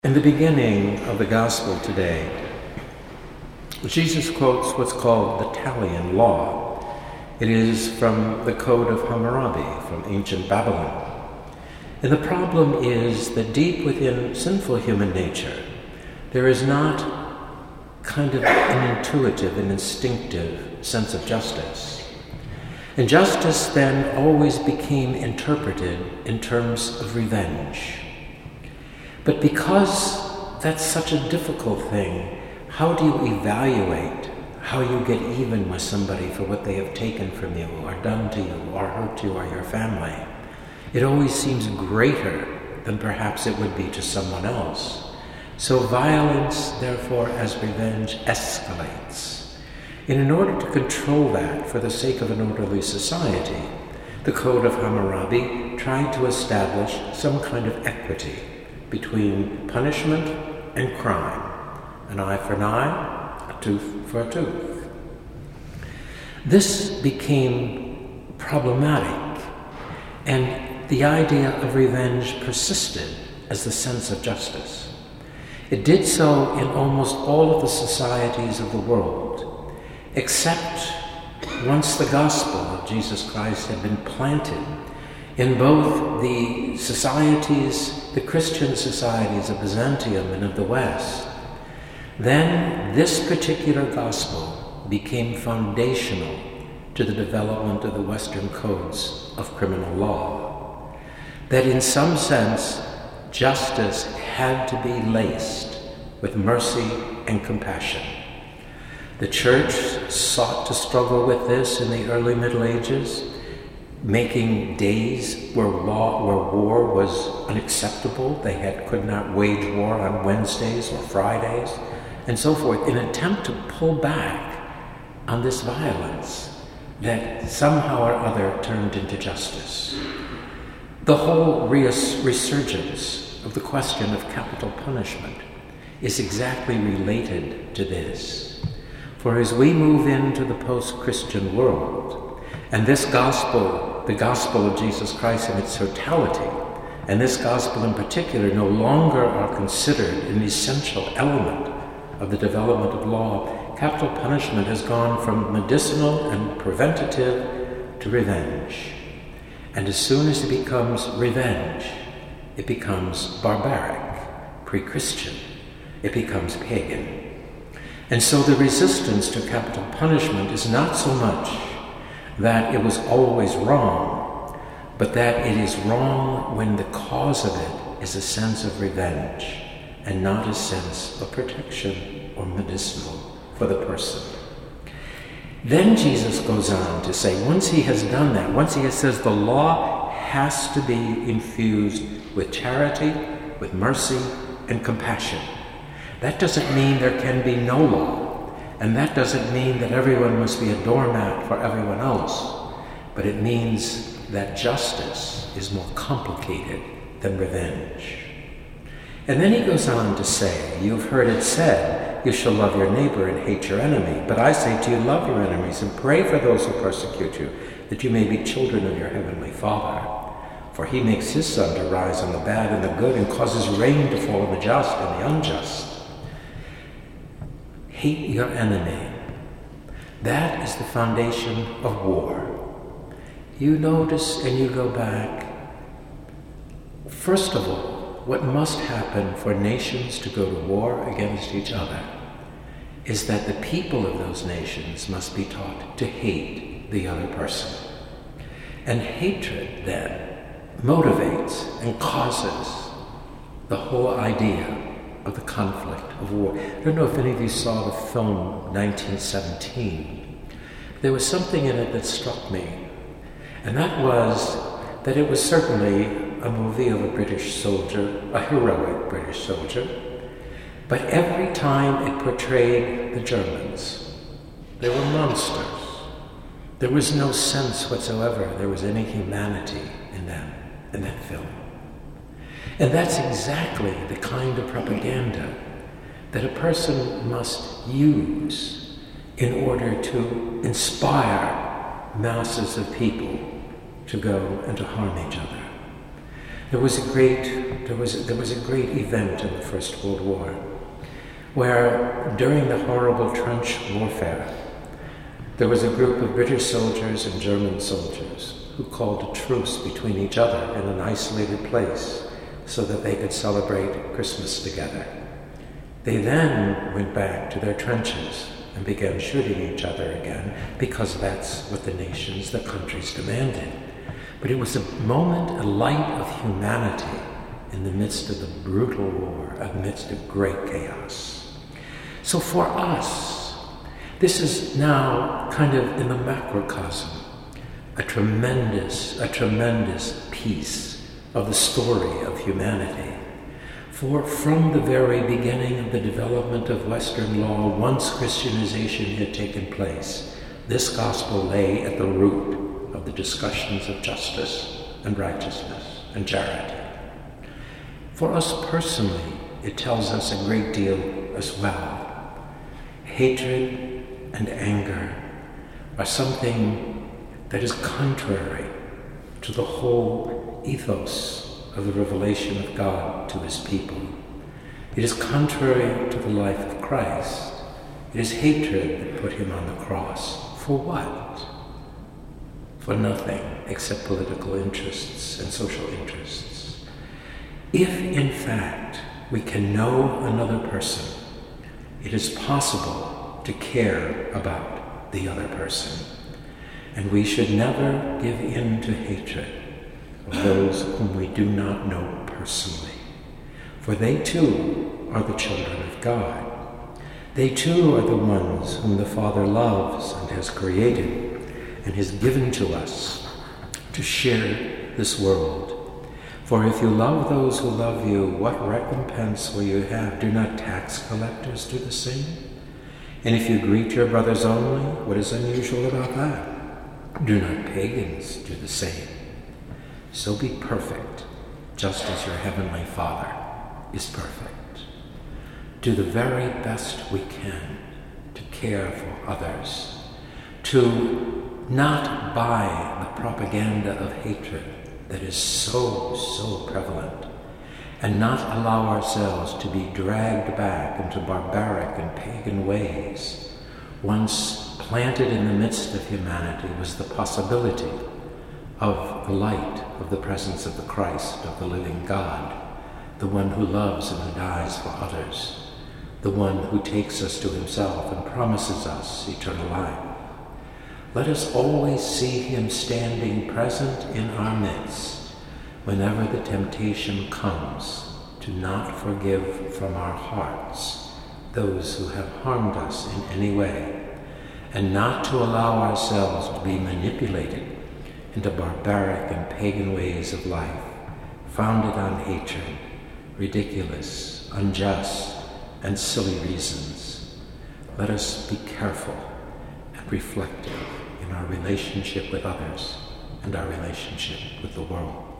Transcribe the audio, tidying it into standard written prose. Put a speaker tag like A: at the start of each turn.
A: In the beginning of the Gospel today, Jesus quotes what's called the Talian Law. It is from the Code of Hammurabi, from ancient Babylon. And the problem is that deep within sinful human nature, there is not kind of an intuitive and instinctive sense of justice. And justice then always became interpreted in terms of revenge. But because that's such a difficult thing, how do you evaluate how you get even with somebody for what they have taken from you or done to you or hurt you or your family? It always seems greater than perhaps it would be to someone else. So violence, therefore, as revenge, escalates. And in order to control that for the sake of an orderly society, the Code of Hammurabi tried to establish some kind of equity between punishment and crime. An eye for an eye, a tooth for a tooth. This became problematic, and the idea of revenge persisted as the sense of justice. It did so in almost all of the societies of the world, except once the gospel of Jesus Christ had been planted in both the societies, the Christian societies of Byzantium and of the West. Then this particular gospel became foundational to the development of the Western codes of criminal law. That in some sense, justice had to be laced with mercy and compassion. The Church sought to struggle with this in the early Middle Ages, making days where war was unacceptable. They could not wage war on Wednesdays or Fridays, and so forth, in an attempt to pull back on this violence that somehow or other turned into justice. The whole resurgence of the question of capital punishment is exactly related to this. For as we move into the post-Christian world, and this gospel, the gospel of Jesus Christ in its totality, and this gospel in particular, no longer are considered an essential element of the development of law, capital punishment has gone from medicinal and preventative to revenge. And as soon as it becomes revenge, it becomes barbaric, pre-Christian, it becomes pagan. And so the resistance to capital punishment is not so much that it was always wrong, but that it is wrong when the cause of it is a sense of revenge and not a sense of protection or medicinal for the person. Then Jesus goes on to say, once he has done that, once he says the law has to be infused with charity, with mercy, and compassion. That doesn't mean there can be no law. And that doesn't mean that everyone must be a doormat for everyone else, but it means that justice is more complicated than revenge. And then he goes on to say, you've heard it said, you shall love your neighbor and hate your enemy. But I say to you, love your enemies and pray for those who persecute you, that you may be children of your heavenly Father. For he makes his sun to rise on the bad and the good and causes rain to fall on the just and the unjust. Hate your enemy. That is the foundation of war. You notice and you go back. First of all, what must happen for nations to go to war against each other is that the people of those nations must be taught to hate the other person. And hatred then motivates and causes the whole idea of the conflict of war. I don't know if any of you saw the film 1917. There was something in it that struck me, and that was that it was certainly a movie of a British soldier, a heroic British soldier, but every time it portrayed the Germans, they were monsters. There was no sense whatsoever there was any humanity in them, in that film. And that's exactly the kind of propaganda that a person must use in order to inspire masses of people to go and to harm each other. There was a great event in the First World War where, during the horrible trench warfare, there was a group of British soldiers and German soldiers who called a truce between each other in an isolated place so that they could celebrate Christmas together. They then went back to their trenches and began shooting each other again, because that's what the nations, the countries demanded. But it was a moment, a light of humanity in the midst of the brutal war, amidst of great chaos. So for us, this is now kind of in the macrocosm, a tremendous piece of the story of humanity. For from the very beginning of the development of Western law, once Christianization had taken place, this gospel lay at the root of the discussions of justice and righteousness and charity. For us personally, it tells us a great deal as well. Hatred and anger are something that is contrary to the whole ethos of the revelation of God to his people. It is contrary to the life of Christ. It is hatred that put him on the cross. For what? For nothing except political interests and social interests. If, in fact, we can know another person, it is possible to care about the other person. And we should never give in to hatred of those whom we do not know personally. For they too are the children of God. They too are the ones whom the Father loves and has created and has given to us to share this world. For if you love those who love you, what recompense will you have? Do not tax collectors do the same? And if you greet your brothers only, what is unusual about that? Do not pagans do the same? So be perfect, just as your heavenly Father is perfect. Do the very best we can to care for others, to not buy the propaganda of hatred that is so prevalent, and not allow ourselves to be dragged back into barbaric and pagan ways. Once planted in the midst of humanity was the possibility of the light of the presence of the Christ, of the living God, the one who loves and who dies for others, the one who takes us to himself and promises us eternal life. Let us always see him standing present in our midst whenever the temptation comes to not forgive from our hearts those who have harmed us in any way, and not to allow ourselves to be manipulated into barbaric and pagan ways of life, founded on hatred, ridiculous, unjust, and silly reasons. Let us be careful and reflective in our relationship with others and our relationship with the world.